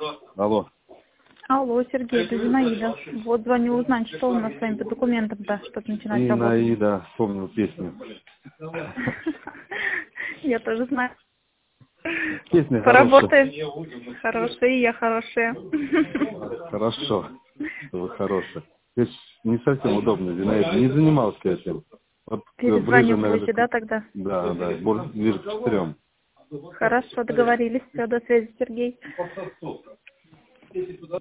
Алло. Алло, Сергей, это Зинаида. Вот звоню узнать, что у нас с вами по документам-то, чтобы начинать работать. Зинаида, вспомнил песню. Я тоже знаю. Песня Поработаем. Хорошая, и я хорошая. Хорошо, что вы хорошая. Это ж не совсем удобно, Зинаида. Не занимался этим. Вот ближе, Перезванивайте, да, наверное, тогда? да, ближе к 4. Хорошо, договорились. Все, до связи, Сергей.